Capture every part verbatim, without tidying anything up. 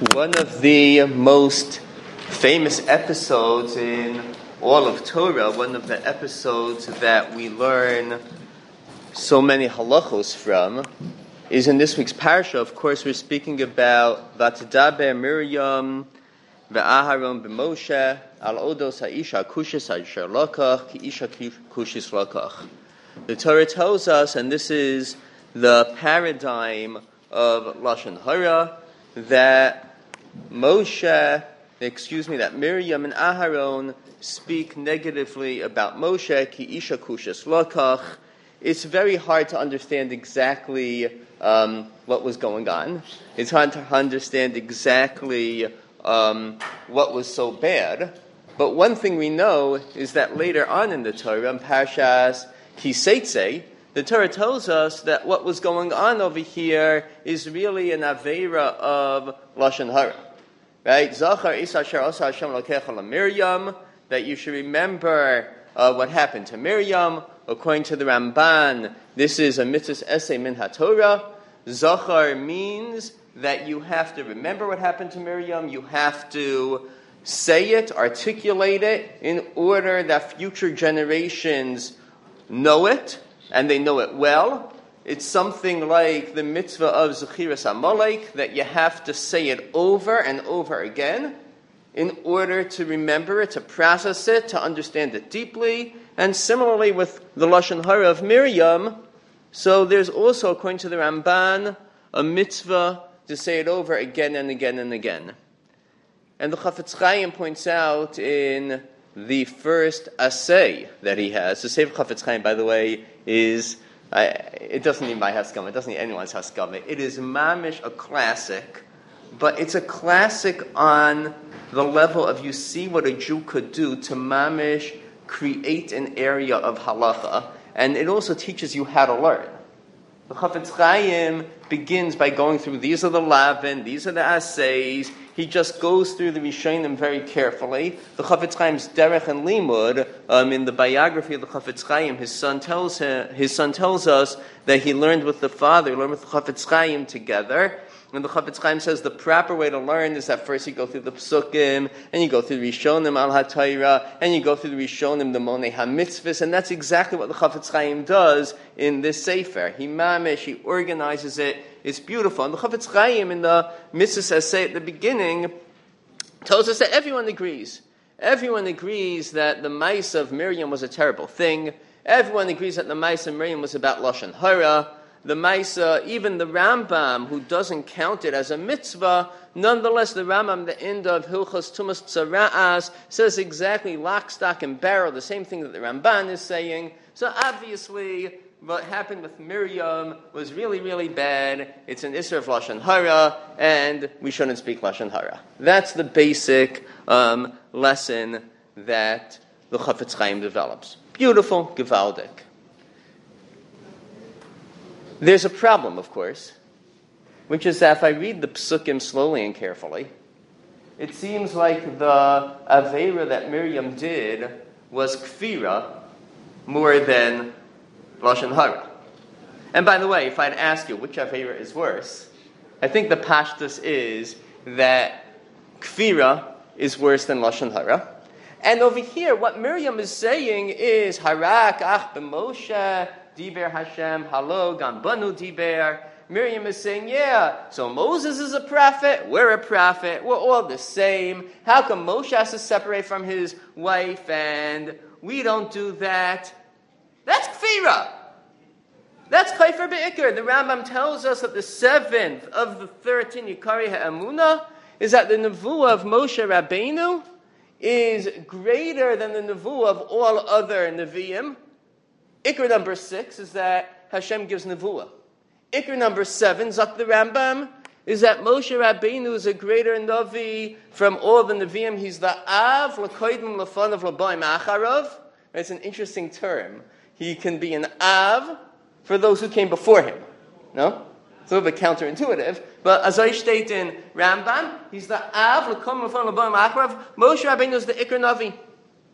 One of the most famous episodes in all of Torah, one of the episodes that we learn so many halachos from, is in this week's parsha. Of course, we're speaking about Vatdaber Miriam ve'Aharon b'Moshe al odos ha'isha kushis ha'isha lakach ki isha kushis lakach. The Torah tells us, and this is the paradigm of Lashon Hara, that Moshe, excuse me, that Miriam and Aharon speak negatively about Moshe, ki isha kushis lakach. It's very hard to understand exactly um, what was going on. It's hard to understand exactly um, what was so bad. But one thing we know is that later on in the Torah, in Parshas Kiseitze, the Torah tells us that what was going on over here is really an aveira of Lashon Hara. Right? Zachar is asher asa Hashem lokecha leMiriam, that you should remember uh, what happened to Miriam. According to the Ramban, this is a mitzvah essay min haTorah. Zachar means that you have to remember what happened to Miriam. You have to say it, articulate it, in order that future generations know it, and they know it well. It's something like the mitzvah of Zechiras Amalek, that you have to say it over and over again in order to remember it, to process it, to understand it deeply. And similarly with the Lashon Hara of Miriam, so there's also, according to the Ramban, a mitzvah to say it over again and again and again. And the Chafetz Chaim points out in the first assay that he has, the Sefer Chafetz Chaim, by the way, is, uh, it doesn't need my haskama, it doesn't need anyone's haskama. It is mamish, a classic, but it's a classic on the level of you see what a Jew could do to mamish create an area of halacha, and it also teaches you how to learn. The Chafetz Chaim begins by going through, these are the lavin, these are the assays. He just goes through the Rishonim very carefully. The Chafetz Chaim's derech and limud, um, in the biography of the Chafetz Chaim, his son tells him, his son tells us that he learned with the father, learned with the Chafetz Chaim together. And the Chafetz Chaim says the proper way to learn is that first you go through the Psukim, and you go through the Rishonim al HaTorah, and you go through the Rishonim, the Monei HaMitzvahs, and that's exactly what the Chafetz Chaim does in this Sefer. He mamish, he organizes it, it's beautiful. And the Chafetz Chaim in the Mitzvahs essay at the beginning tells us that everyone agrees. Everyone agrees that the Maisa of Miriam was a terrible thing. Everyone agrees that the Maisa of Miriam was about Lashon Hara. The Maisa, even the Rambam, who doesn't count it as a mitzvah, nonetheless the Rambam, the end of Hilchos Tumas Tzara'as, says exactly lock, stock, and barrel, the same thing that the Ramban is saying. So obviously, what happened with Miriam was really, really bad. It's an Isser of Lashon Hara, and we shouldn't speak Lashon Hara. That's the basic um, lesson that the Chafetz Chaim develops. Beautiful, gewaldic. There's a problem, of course, which is that if I read the Psukim slowly and carefully, it seems like the Aveira that Miriam did was Kfira more than Lashon Hara. And by the way, if I'd ask you which Aveira is worse, I think the Pashtus is that Kfira is worse than Lashon Hara. And over here, what Miriam is saying is, Harak ach b'Moshe, Diber Hashem, Halo, Gambanu Diber. Miriam is saying, yeah, so Moses is a prophet, we're a prophet, we're all the same. How come Moshe has to separate from his wife and we don't do that? That's Kfira. That's Kaifer Be'ikr. The Rambam tells us that the seventh of the thirteen Yikari Ha'amunah is that the Nevuah of Moshe Rabbeinu is greater than the Nevuah of all other Nevi'im. Ikr number six is that Hashem gives Nevuah. Ikr number seven, Zak the Rambam, is that Moshe Rabbeinu is a greater Navi from all the Nevi'im. He's the Av, L'koidim, L'fanav, L'boim, Acharav. It's an interesting term. He can be an Av for those who came before him. No? It's a little bit counterintuitive. But as I state in Rambam, he's the Av, L'koidim, L'fanav, L'boim, Acharav. Moshe Rabbeinu is the Ikr Navi.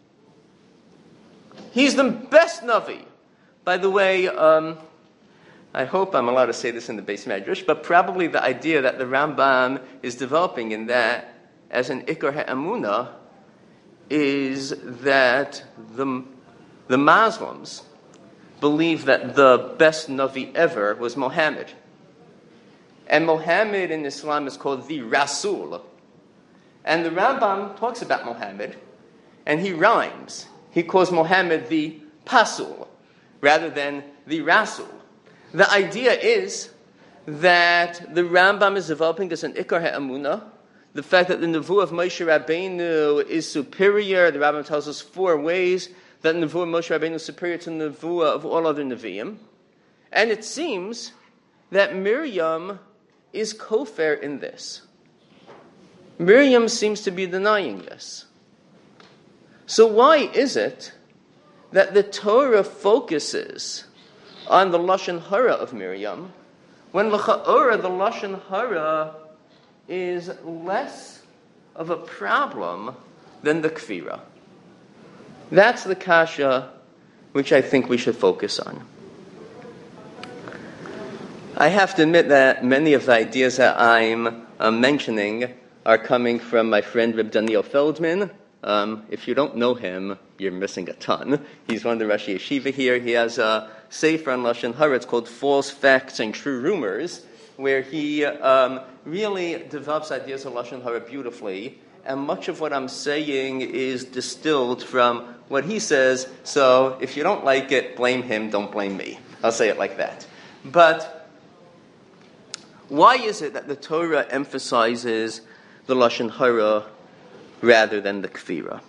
He's the best Navi. By the way, um, I hope I'm allowed to say this in the Beis Medrash, but probably the idea that the Rambam is developing in that as an Ikar HaEmunah is that the, the Muslims believe that the best Navi ever was Muhammad. And Muhammad in Islam is called the Rasul. And the Rambam talks about Muhammad, and he rhymes. He calls Muhammad the Pasul, rather than the Rasul. The idea is that the Rambam is developing as an Ikar HaEmunah, the fact that the Nevuah of Moshe Rabbeinu is superior. The Rambam tells us four ways that the Nevuah of Moshe Rabbeinu is superior to the Nevuah of all other Nevi'im. And it seems that Miriam is kofar in this. Miriam seems to be denying this. So why is it that the Torah focuses on the Lashon Hara of Miriam, when l'cha'ora the Lashon Hara is less of a problem than the Kfira? That's the kasha which I think we should focus on. I have to admit that many of the ideas that I'm uh, mentioning are coming from my friend Reb Daniel Feldman. Um, if you don't know him, you're missing a ton. He's one of the Rashi Yeshiva here. He has a sefer on Lashon Hara. It's called False Facts and True Rumors, where he um, really develops ideas of Lashon Hara beautifully. And much of what I'm saying is distilled from what he says. So if you don't like it, blame him, don't blame me. I'll say it like that. But why is it that the Torah emphasizes the Lashon Hara rather than the Kfira?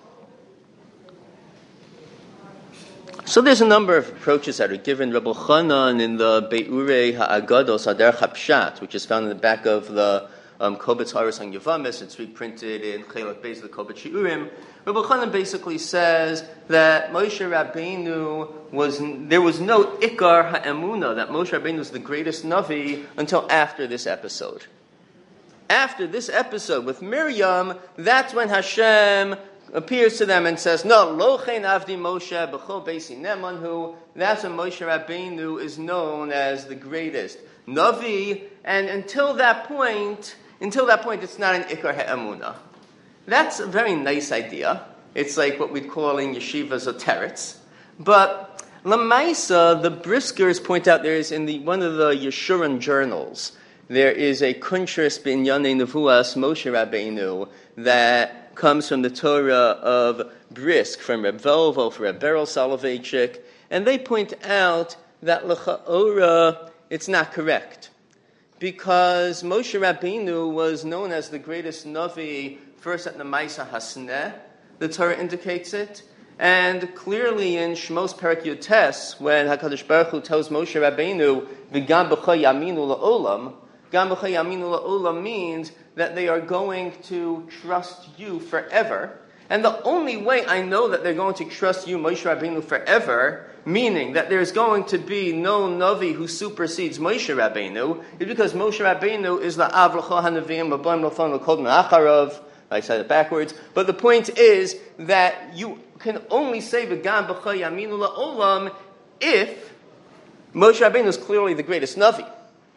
So there's a number of approaches that are given. Rabbi Chanan in the Be'urei Ha'agados Hader Chapshat, which is found in the back of the um, Kobetz Haris on Yavamis, it's reprinted in Chelak Beis of the Kobetz Shiurim. Rabbi Chanan basically says that Moshe Rabbeinu was, there was no Ikar HaEmunah, that Moshe Rabbeinu was the greatest Navi until after this episode. After this episode with Miriam, that's when Hashem appears to them and says, no, Lochein Avdi Moshe B'chol Beisi Nemanhu. That's when Moshe Rabbeinu is known as the greatest Navi, and until that point, until that point, it's not an Ikar HaEmunah. That's a very nice idea. It's like what we'd call in yeshivas a teretz. But Lamaisa, the Briskers point out there is in the one of the Yeshurun journals, there is a Kuntris B'Inyanei Nevuas Moshe Rabbeinu that comes from the Torah of Brisk, from Reb Volvo, from Reb Beryl Soloveitchik, and they point out that l'cha'ora, it's not correct. Because Moshe Rabbeinu was known as the greatest Navi first at the Maisa Hasneh, the Torah indicates it, and clearly in Shmos Perek Yotes, when HaKadosh Baruch Hu tells Moshe Rabbeinu, V'gam b'cha yaminu la'olam, Gam b'cha yaminu la'olam means that they are going to trust you forever. And the only way I know that they're going to trust you, Moshe Rabbeinu, forever, meaning that there's going to be no Navi who supersedes Moshe Rabbeinu, is because Moshe Rabbeinu is the Av l'chol hanavim l'boim l'fon l'kol me'acharav. I said it backwards. But the point is that you can only say V'gam b'cha yaminu la'olam if Moshe Rabbeinu is clearly the greatest Navi.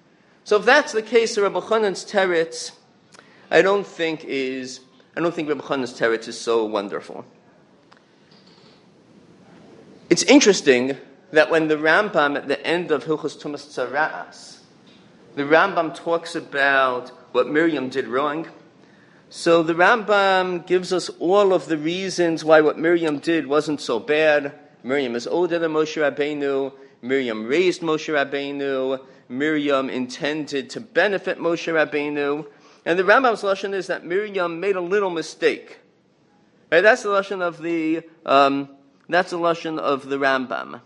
So if that's the case, Rabbi Chanan's teretz, I don't think is I don't think Rabbi Chanan's teretz is so wonderful. It's interesting that when the Rambam at the end of Hilchos Tumas Tzara'as, the Rambam talks about what Miriam did wrong. So the Rambam gives us all of the reasons why what Miriam did wasn't so bad. Miriam is older than Moshe Rabbeinu. Miriam raised Moshe Rabbeinu. Miriam intended to benefit Moshe Rabbeinu. And the Rambam's lashon is that Miriam made a little mistake. Right? That's the lashon of the um, that's the lashon of the Rambam.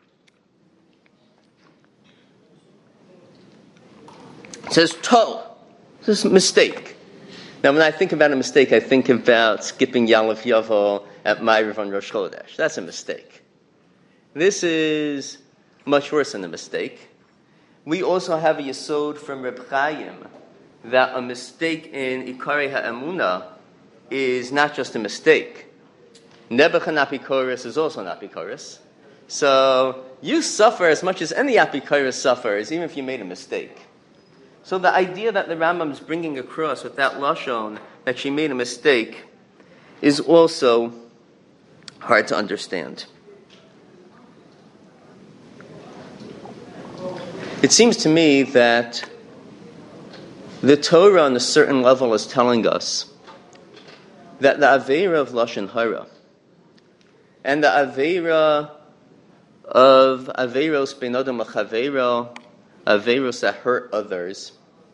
It says tol. This is a mistake. Now, when I think about a mistake, I think about skipping Yalav Yavo at Ma'ariv on Rosh Chodesh. That's a mistake. This is much worse than a mistake. We also have a yesod from Reb Chaim that a mistake in Ikarei HaEmunah is not just a mistake. Nebuchadnezzar Apikoros is also an Apikoros. So you suffer as much as any apikara suffers, even if you made a mistake. So the idea that the Rambam is bringing across with that lashon, that she made a mistake, is also hard to understand. It seems to me that the Torah on a certain level is telling us that the Aveira of Lashon Hara and the Aveira of Aveiros Ben Adam L'Chaveiro, Aveiros that hurt others,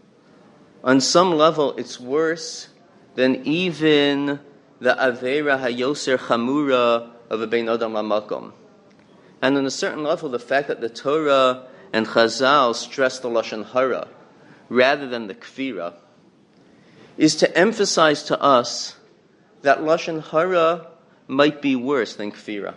on some level it's worse than even the Aveira HaYoser Chamura of a Ben Adam L'Makom. And on a certain level, the fact that the Torah and Chazal stress the Lashon Hara rather than the Kfira is to emphasize to us that Lashon Hara might be worse than Kfira.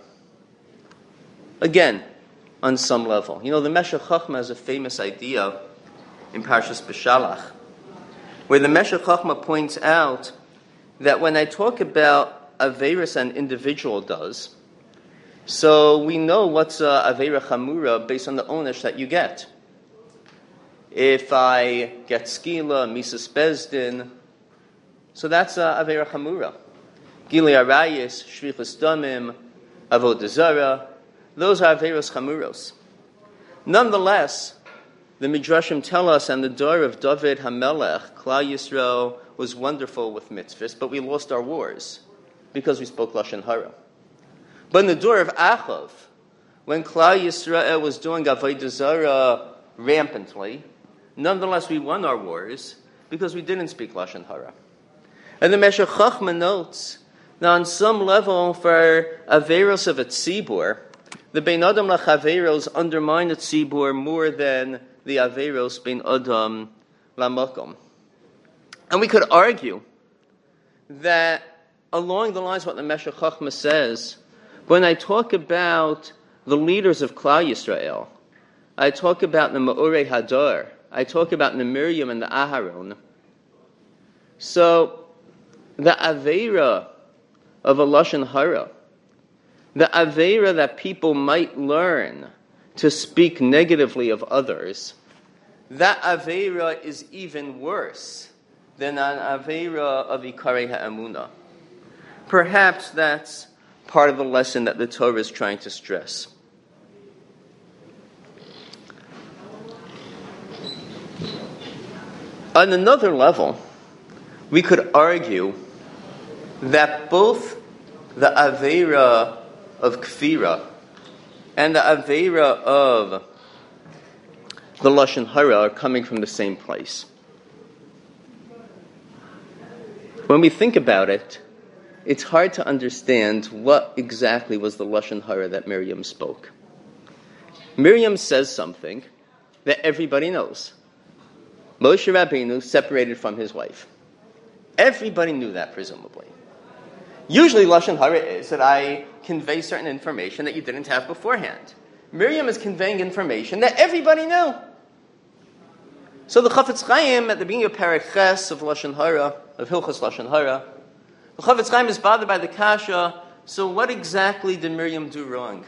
Again, on some level. You know, the Meshech Chochmah has a famous idea in Parshas Beshalach, where the Meshech Chochmah points out that when I talk about Averis an individual does, so we know what's uh, Aveira Chamura based on the onesh that you get. If I get skila, misas bezdin, so that's uh, Aveira Chamura. Gili Arayis, Shvichus Damim, Avodah Zarah, those are Aveiros Chamuros. Nonetheless, the Midrashim tell us, and the door of David HaMelech, Klal Yisrael was wonderful with mitzvahs, but we lost our wars because we spoke Lashon Hara. But in the door of Achav, when Klal Yisrael was doing Avodah Zarah rampantly, nonetheless we won our wars because we didn't speak Lashon Hara. And the Meshech Chochmah notes that on some level for Aveiros of a tzibur, the Ben Adam L'Chaveiros undermine the tzibur more than the Aveiros Ben Adam L'Makom. And we could argue that along the lines of what the Meshech Chochmah says, when I talk about the leaders of Klal Yisrael, I talk about the Ma'orei Hadar, I talk about the Miriam and the Aharon. So, the Aveira of a Lashon Hara, the Aveira that people might learn to speak negatively of others, that Aveira is even worse than an Aveira of Ikarei HaEmunah. Perhaps that's part of the lesson that the Torah is trying to stress. On another level, we could argue that both the Aveira of Kfira and the Aveira of the Lashon Hara are coming from the same place. When we think about it, it's hard to understand what exactly was the Lashon Hara that Miriam spoke. Miriam says something that everybody knows. Moshe Rabbeinu separated from his wife. Everybody knew that, presumably. Usually Lashon Hara is that I convey certain information that you didn't have beforehand. Miriam is conveying information that everybody knew. So the Chafetz Chaim, at the beginning of Perek Ches of Lashon Hara, of Hilchos Lashon Hara, the Chafetz Chaim is bothered by the kasha, so what exactly did Miriam do wrong?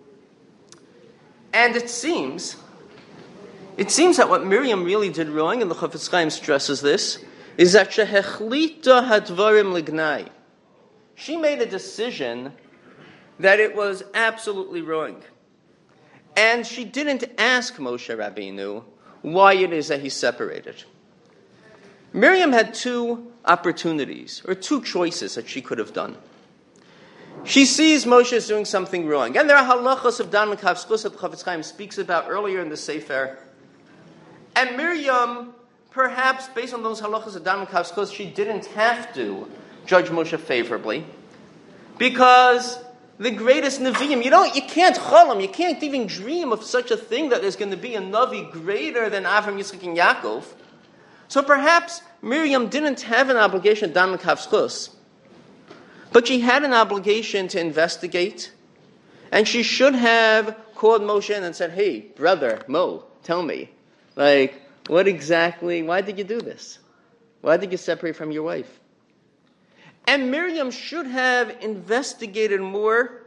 And it seems, it seems that what Miriam really did wrong, and the Chafetz Chaim stresses this, is that shehechlita hadvarim lignai. She made a decision that it was absolutely wrong. And she didn't ask Moshe Rabbeinu why it is that he separated. Miriam had two opportunities, or two choices that she could have done. She sees Moshe is doing something wrong. And there are halachos of Dan L'Kavskos that the Chafetz Chaim speaks about earlier in the Sefer. And Miriam, perhaps based on those halachos of Dan L'Kavskos, she didn't have to judge Moshe favorably. Because the greatest Nevi'im, you don't, you can't cholam, you can't even dream of such a thing that there's going to be a Navi greater than Avram, Yitzchak, and Yaakov. So perhaps Miriam didn't have an obligation to Dan L'Kavskos, but she had an obligation to investigate, and she should have called Moshe in and said, hey, brother, Mo, tell me, like, what exactly, why did you do this? Why did you separate from your wife? And Miriam should have investigated more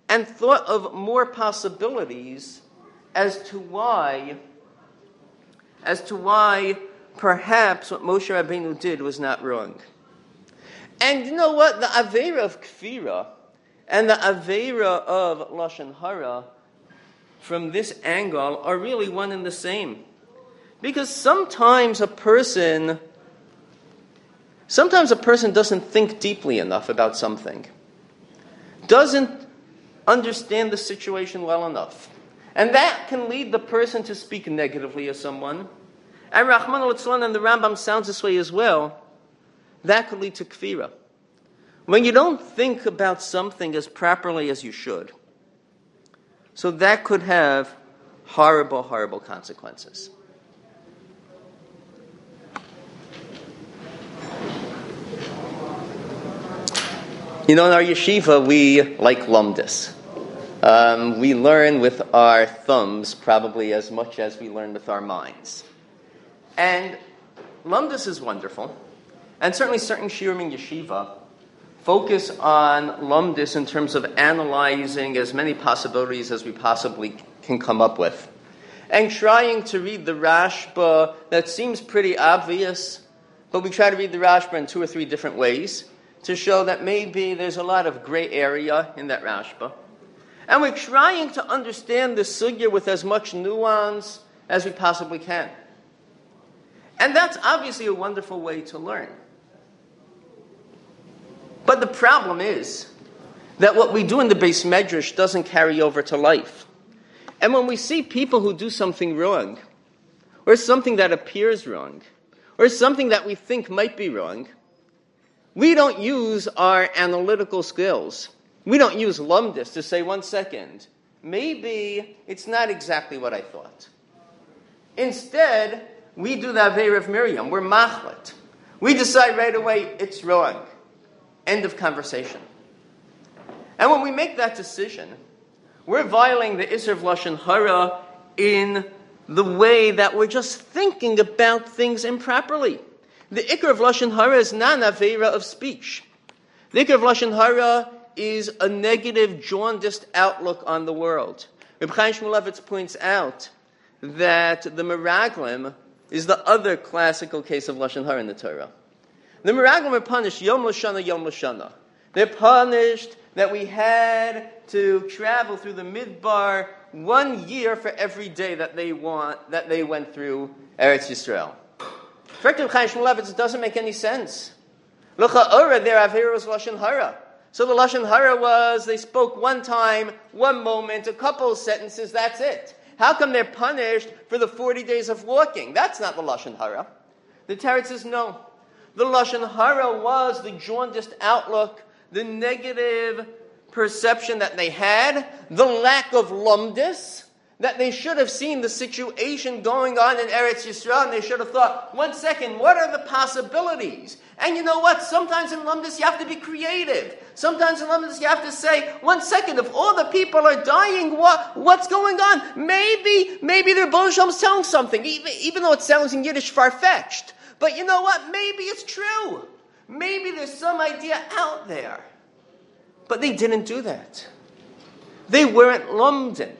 and thought of more possibilities as to why, as to why perhaps what Moshe Rabbeinu did was not wrong. And you know what? The Aveira of Kfira and the Aveira of Lashon Hara, from this angle, are really one and the same. Because sometimes a person, sometimes a person doesn't think deeply enough about something, doesn't understand the situation well enough. And that can lead the person to speak negatively of someone. And Rahman al-Tzlan and the Rambam sounds this way as well. That could lead to kfira. When you don't think about something as properly as you should. So that could have horrible, horrible consequences. You know, in our yeshiva, we like lumdis. Um, we learn with our thumbs probably as much as we learn with our minds. And lumdis is wonderful. And certainly certain shiurim in yeshiva focus on lumdis in terms of analyzing as many possibilities as we possibly can come up with. And trying to read the Rashba that seems pretty obvious, but we try to read the Rashba in two or three different ways to show that maybe there's a lot of gray area in that Rashba. And we're trying to understand the sugya with as much nuance as we possibly can. And that's obviously a wonderful way to learn. But the problem is that what we do in the Beis Medrash doesn't carry over to life. And when we see people who do something wrong, or something that appears wrong, or something that we think might be wrong, we don't use our analytical skills. We don't use lumdis to say, one second, maybe it's not exactly what I thought. Instead, we do the Aveira of Miriam. We're machlet. We decide right away it's wrong. End of conversation. And when we make that decision, we're violating the Isser of Lashon Hara in the way that we're just thinking about things improperly. The Ikar of Lashon Hara is not an Aveira of speech. The Ikar of Lashon Hara is a negative, jaundiced outlook on the world. Reb Chaim Shmulevitz points out that the Meraglim is the other classical case of Lashon Hara in the Torah. The Meraglim are punished Yom L'Shana, Yom L'Shana. They're punished that we had to travel through the Midbar one year for every day that they want that they went through Eretz Yisrael. For Reb Chaim Shmulevitz, it doesn't make any sense. L'cha'ora, their Aveira was Lashon Hara. So the Lashon Hara was, they spoke one time, one moment, a couple of sentences, that's it. How come they're punished for the forty days of walking? That's not the Lashon Hara. The Teretz says no. The Lashon Hara was the jaundiced outlook, the negative perception that they had, the lack of lumdis, that they should have seen the situation going on in Eretz Yisrael, and they should have thought, one second, what are the possibilities? And you know what? Sometimes in lumdis you have to be creative. Sometimes in lumdis you have to say, one second, if all the people are dying, what, what's going on? Maybe, maybe their Baruch Shalom's telling something, even, even though it sounds in Yiddish far-fetched. But you know what? Maybe it's true. Maybe there's some idea out there. But they didn't do that. They weren't lumdin.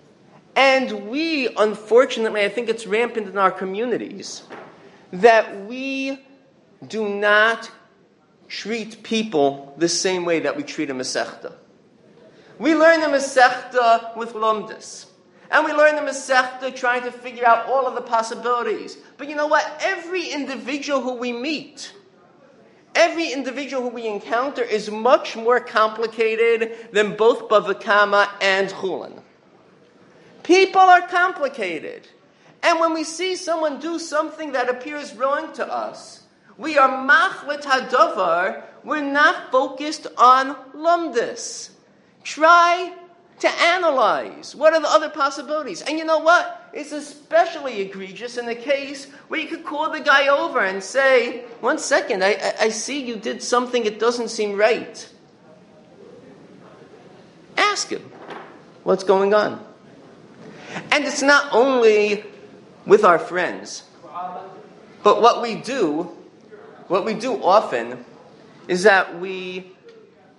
And we, unfortunately, I think it's rampant in our communities, that we do not treat people the same way that we treat a Masechta. We learn the Masechta with lumdis. And we learn the Masechta trying to figure out all of the possibilities. But you know what? Every individual who we meet, every individual who we encounter is much more complicated than both Bava Kama and Chulin. People are complicated. And when we see someone do something that appears wrong to us, we are machlet hadavar, we're not focused on lumdis. Try to analyze. What are the other possibilities? And you know what? It's especially egregious in the case where you could call the guy over and say, one second, I, I, I see you did something, it doesn't seem right. Ask him, what's going on? And it's not only with our friends, but what we do, what we do often is that we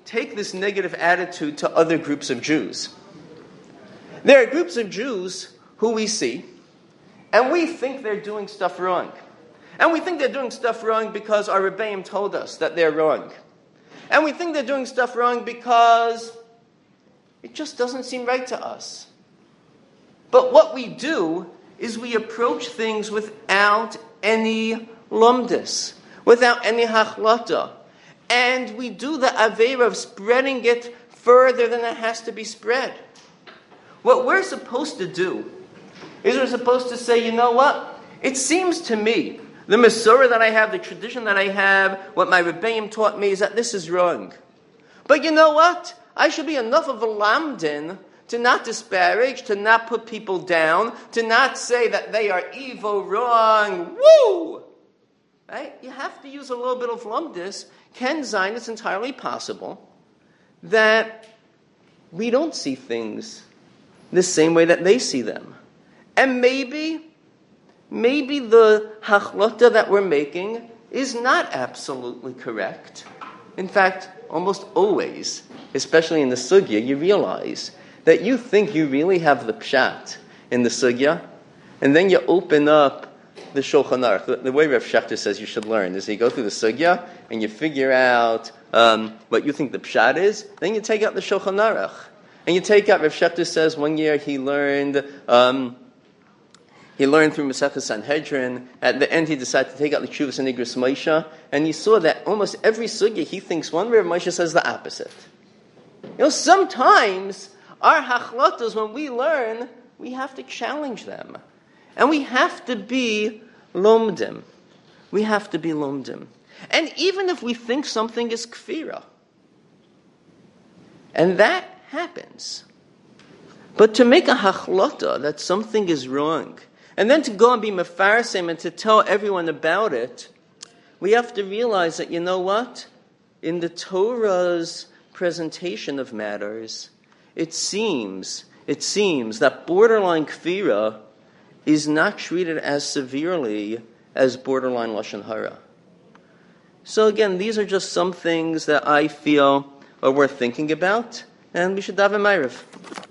take this negative attitude to other groups of Jews. There are groups of Jews who we see, and we think they're doing stuff wrong. And we think they're doing stuff wrong because our Rebbeim told us that they're wrong. And we think they're doing stuff wrong because it just doesn't seem right to us. But what we do is we approach things without any lumdis, without any hachlata. And we do the aveira of spreading it further than it has to be spread. What we're supposed to do is we're supposed to say, you know what? It seems to me, the Masorah that I have, the tradition that I have, what my Rebbeim taught me is that this is wrong. But you know what? I should be enough of a lamdin to not disparage, to not put people down, to not say that they are evil, wrong, woo! Right? You have to use a little bit of lumdis. Ken Zayin, it's entirely possible that we don't see things the same way that they see them. And maybe, maybe the hachlata that we're making is not absolutely correct. In fact, almost always, especially in the sugya, you realize that you think you really have the pshat in the sugya, and then you open up the Shulchan Aruch. The, the way Rav Shechter says you should learn is you go through the sugya, and you figure out um, what you think the pshat is, then you take out the Shulchan Aruch. And you take out, Rav Shechter says one year he learned, um, he learned through Masechah Sanhedrin. At the end he decided to take out the Chuvas and Igros Moshe, and he saw that almost every sugya he thinks one way, Rav Moshe says the opposite. You know, sometimes our hachlatas, when we learn, we have to challenge them. And we have to be lomdim. We have to be lomdim. And even if we think something is kfira, and that happens, but to make a hachlata that something is wrong, and then to go and be mefarsim and to tell everyone about it, we have to realize that, you know what? In the Torah's presentation of matters, it seems, it seems that borderline kfira is not treated as severely as borderline lashon hara. So again, these are just some things that I feel are worth thinking about, and we should daven ma'ariv.